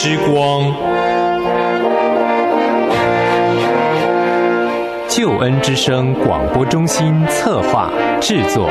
之光，救恩之声广播中心策划制作。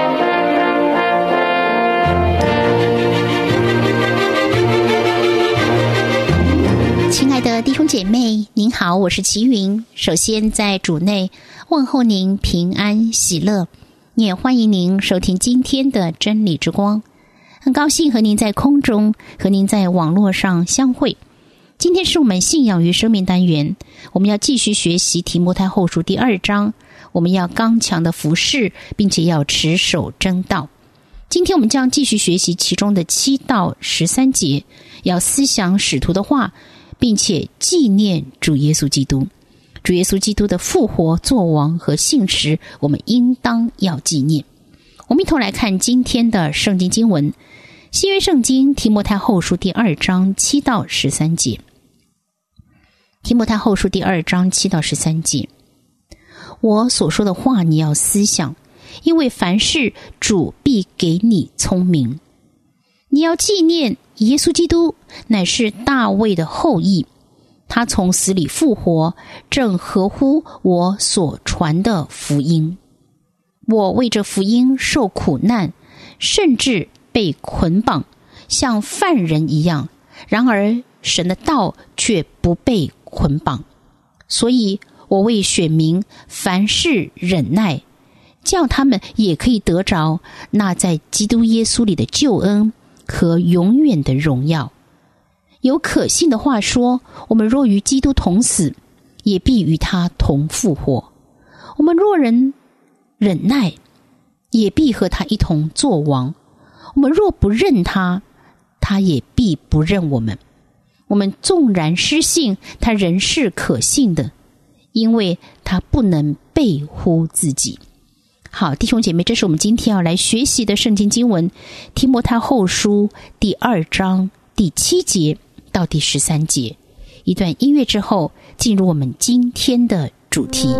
亲爱的弟兄姐妹，您好，我是齐云。首先在主内问候您平安喜乐，也欢迎您收听今天的真理之光。很高兴和您在空中，和您在网络上相会。今天是我们信仰与生命单元，我们要继续学习提摩太后书第2章，我们要刚强的服侍，并且要持守真道。今天我们将继续学习其中的7到13节，要思想使徒的话，并且纪念主耶稣基督。主耶稣基督的复活、作王和信实，我们应当要纪念。我们一同来看今天的圣经经文，新约圣经提摩太后书第2章7到13节。提摩太后书第2章7到13节，我所说的话你要思想，因为凡事主必给你聪明。你要纪念耶稣基督乃是大卫的后裔，他从死里复活，正合乎我所传的福音。我为这福音受苦难，甚至被捆绑，像犯人一样，然而神的道却不被捆绑。所以我为选民凡事忍耐，叫他们也可以得着那在基督耶稣里的救恩和永远的荣耀。有可信的话说，我们若与基督同死，也必与他同复活。我们若人忍耐，也必和他一同作王。我们若不认他，他也必不认我们。我们纵然失信，他仍是可信的，因为他不能背乎自己。好，弟兄姐妹，这是我们今天要来学习的圣经经文，提摩太后书第2章第7节到第13节。一段音乐之后，进入我们今天的主题。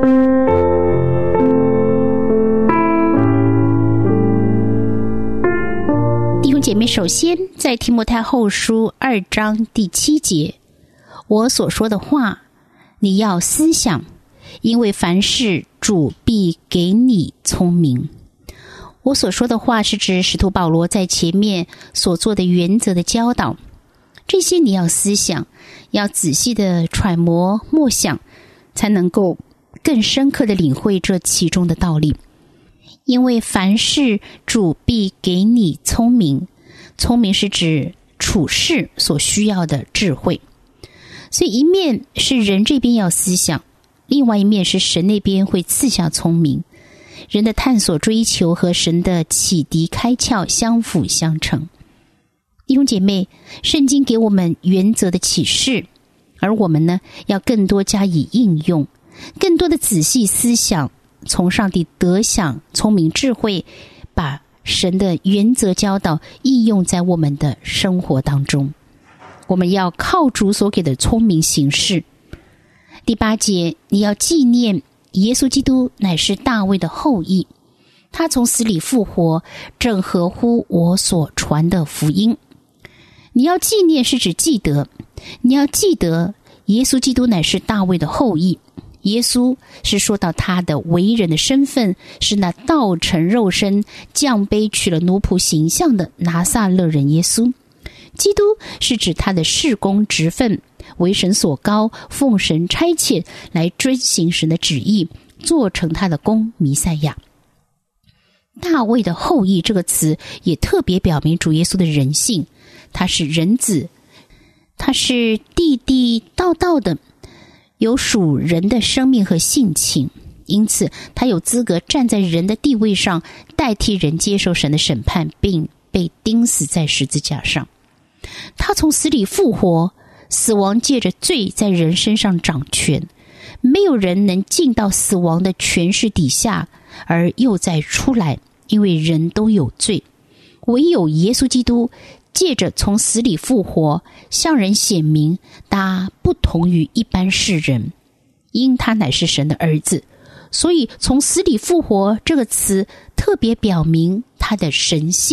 弟兄姐妹，首先在提摩太后书2章第7节，我所说的话你要思想，因为凡事主必给你聪明。我所说的话是指使徒保罗在前面所做的原则的教导，这些你要思想，要仔细的揣摩默想，才能够更深刻的领会这其中的道理。因为凡事主必给你聪明，聪明是指处事所需要的智慧。所以一面是人这边要思想，另外一面是神那边会赐下聪明。人的探索追求和神的启迪开窍相辅相成。弟兄姐妹，圣经给我们原则的启示，而我们呢，要更多加以应用，更多的仔细思想，从上帝得享聪明智慧，把神的原则教导应用在我们的生活当中。我们要靠主所给的聪明行事。第8节，你要纪念耶稣基督乃是大卫的后裔，他从死里复活，正合乎我所传的福音。你要纪念是指记得，你要记得耶稣基督乃是大卫的后裔。耶稣是说到他的为人的身份，是那道成肉身降卑取了奴仆形象的拿撒勒人耶稣。基督是指他的事工职分，为神所膏，奉神差遣来遵行神的旨意，做成他的工弥赛亚。大卫的后裔这个词也特别表明主耶稣的人性，他是人子，他是地地道道的，有属人的生命和性情，因此他有资格站在人的地位上，代替人接受神的审判，并被钉死在十字架上。他从死里复活，死亡借着罪在人身上掌权，没有人能进到死亡的权势底下而又再出来，因为人都有罪。唯有耶稣基督借着从死里复活，向人显明他不同于一般世人，因他乃是神的儿子，所以从死里复活这个词特别表明他的神性，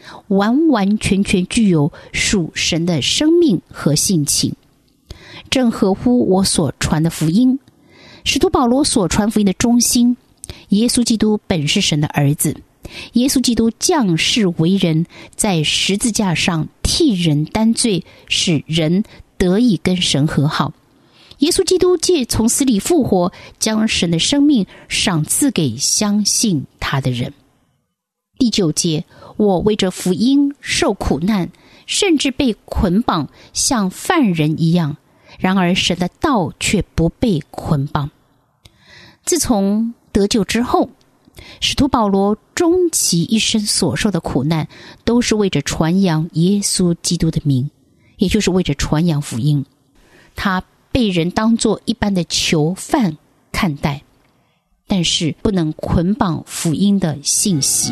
完完全全具有属神的生命和性情，正合乎我所传的福音。使徒保罗所传福音的中心，耶稣基督本是神的儿子，耶稣基督降世为人，在十字架上替人担罪，使人得以跟神和好。耶稣基督借从死里复活，将神的生命赏赐给相信他的人。第9节，我为这福音受苦难，甚至被捆绑，像犯人一样，然而神的道却不被捆绑。自从得救之后，使徒保罗终其一生所受的苦难，都是为着传扬耶稣基督的名，也就是为着传扬福音。他被人当作一般的囚犯看待，但是不能捆绑福音的信息。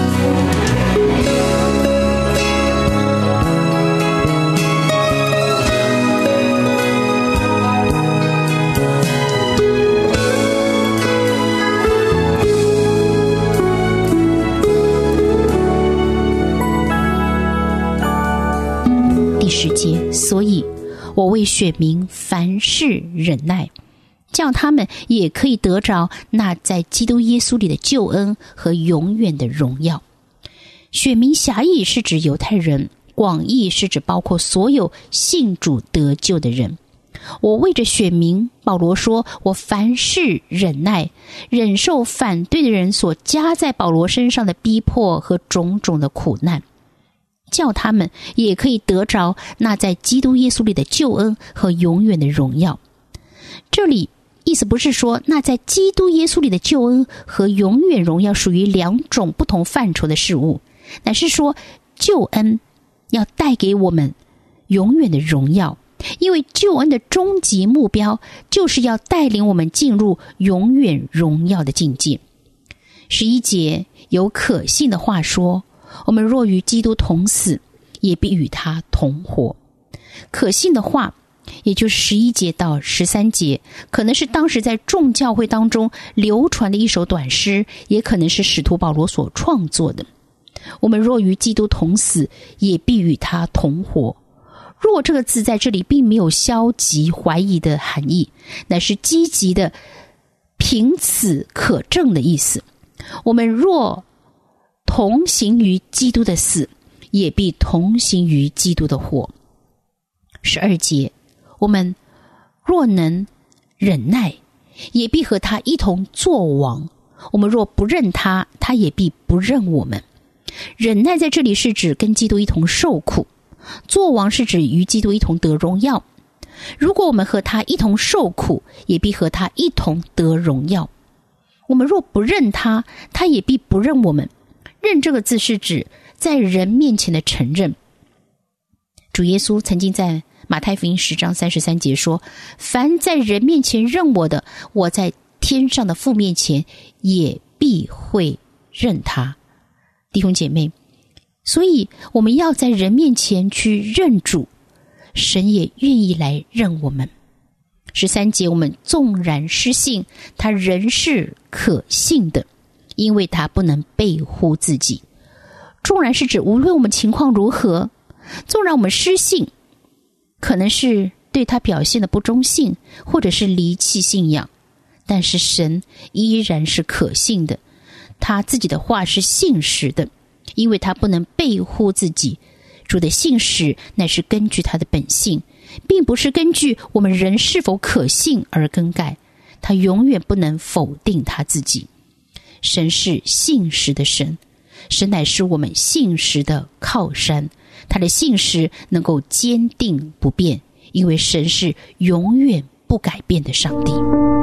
第10节，所以我为选民凡事忍耐，叫他们也可以得着那在基督耶稣里的救恩和永远的荣耀。选民狭义是指犹太人，广义是指包括所有信主得救的人。我为着选民，保罗说，我凡事忍耐，忍受反对的人所加在保罗身上的逼迫和种种的苦难，叫他们也可以得着那在基督耶稣里的救恩和永远的荣耀。这里意思不是说那在基督耶稣里的救恩和永远荣耀属于2种不同范畴的事物，乃是说救恩要带给我们永远的荣耀，因为救恩的终极目标就是要带领我们进入永远荣耀的境界。11节有可信的话说，我们若与基督同死，也必与他同活。可信的话，也就是11节到13节，可能是当时在众教会当中流传的一首短诗，也可能是使徒保罗所创作的。我们若与基督同死，也必与他同活。若这个字在这里并没有消极怀疑的含义，乃是积极的凭此可证的意思。我们若同行于基督的死，也必同行于基督的活。12节，我们若能忍耐，也必和他一同作王。我们若不认他，他也必不认我们。忍耐在这里是指跟基督一同受苦，作王是指与基督一同得荣耀。如果我们和他一同受苦，也必和他一同得荣耀。我们若不认他，他也必不认我们。认这个字是指在人面前的承认。主耶稣曾经在马太福音10章33节说，凡在人面前认我的，我在天上的父面前也必会认他。弟兄姐妹，所以我们要在人面前去认主，神也愿意来认我们。13节，我们纵然失信，他仍是可信的，因为他不能背乎自己。纵然是指无论我们情况如何，纵然我们失信，可能是对他表现的不忠信，或者是离弃信仰，但是神依然是可信的，他自己的话是信实的，因为他不能背乎自己。主的信实乃是根据他的本性，并不是根据我们人是否可信而更改，他永远不能否定他自己。神是信实的神，神乃是我们信实的靠山，他的信实能够坚定不变，因为神是永远不改变的上帝。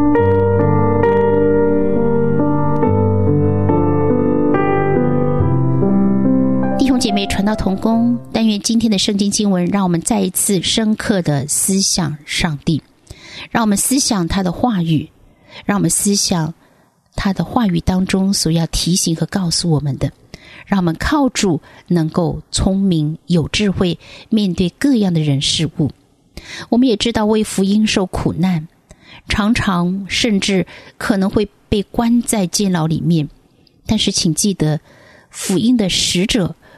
弟兄姐妹，传道同工，但愿今天的圣经经文让我们再一次深刻的思想上帝，让我们思想他的话语，让我们思想他的话语当中所要提醒和告诉我们的，让我们靠主能够聪明有智慧，面对各样的人事物。我们也知道为福音受苦难，常常甚至可能会被关在监牢里面，但是请记得，福音的使者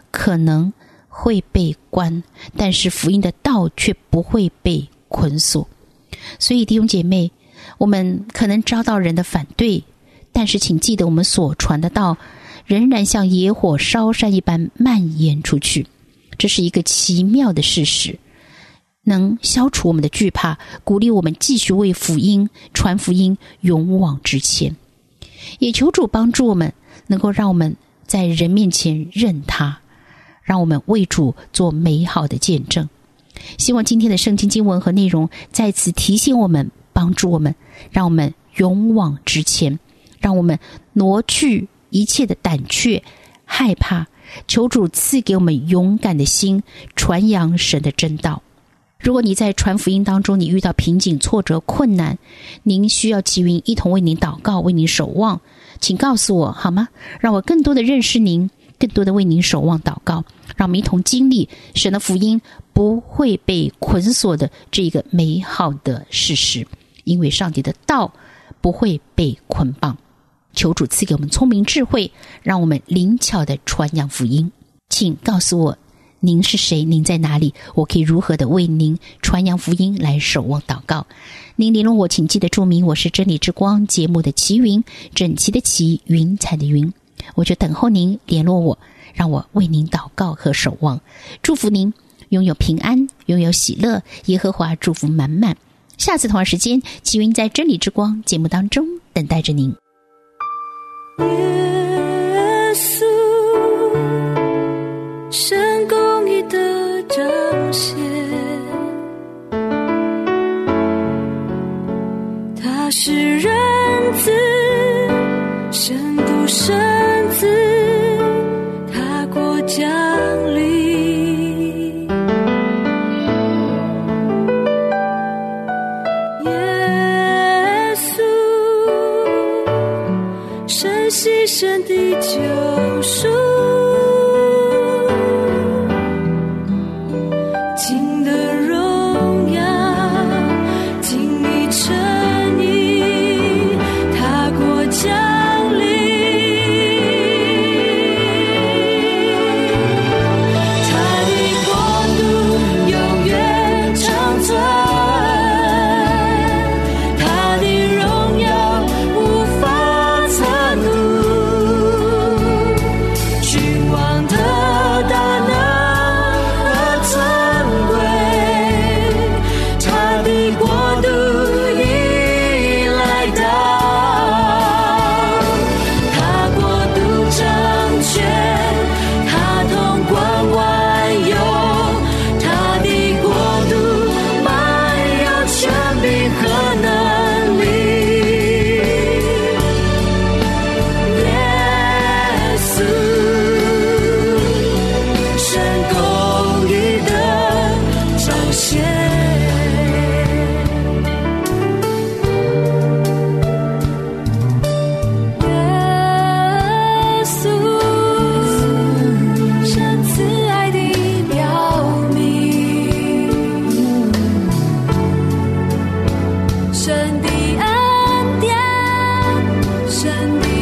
可能会被关，但是福音的道却不会被捆锁。所以弟兄姐妹，我们可能遭到人的反对，但是请记得，我们所传的道仍然像野火烧山一般蔓延出去。这是一个奇妙的事实，能消除我们的惧怕，鼓励我们继续为福音传福音勇往直前。也求主帮助我们，能够让我们在人面前认他，让我们为主做美好的见证。希望今天的圣经经文和内容再次提醒我们，帮助我们，让我们勇往直前，让我们挪去一切的胆怯害怕，求主赐给我们勇敢的心，传扬神的真道。如果你在传福音当中你遇到瓶颈挫折困难，您需要齐云一同为您祷告，为您守望，请告诉我好吗？让我更多的认识您，更多的为您守望祷告，让我们一同经历神的福音不会被捆锁的这个美好的事实，因为上帝的道不会被捆绑。求主赐给我们聪明智慧，让我们灵巧的传扬福音。请告诉我您是谁，您在哪里，我可以如何的为您传扬福音来守望祷告。您联络我，请记得注明我是真理之光节目的齐云，整齐的齐，云彩的云。我就等候您联络我，让我为您祷告和守望。祝福您拥有平安，拥有喜乐，耶和华祝福满满。下次同样时间，齐云在真理之光节目当中等待着您。 耶稣，神公义的彰显，他是人子，神不生子，他国降临。耶稣，神牺牲的救赎，尽的荣耀，尽你诚意，他国降临。他的国度永远长存，他的荣耀无法测度，君王的大能和尊贵，他的国度已来到，他国度掌权，他统管万有，他的国度满有权柄和能力。耶稣，神公义的彰显。耶稣，神慈爱的表明，神的恩典，神的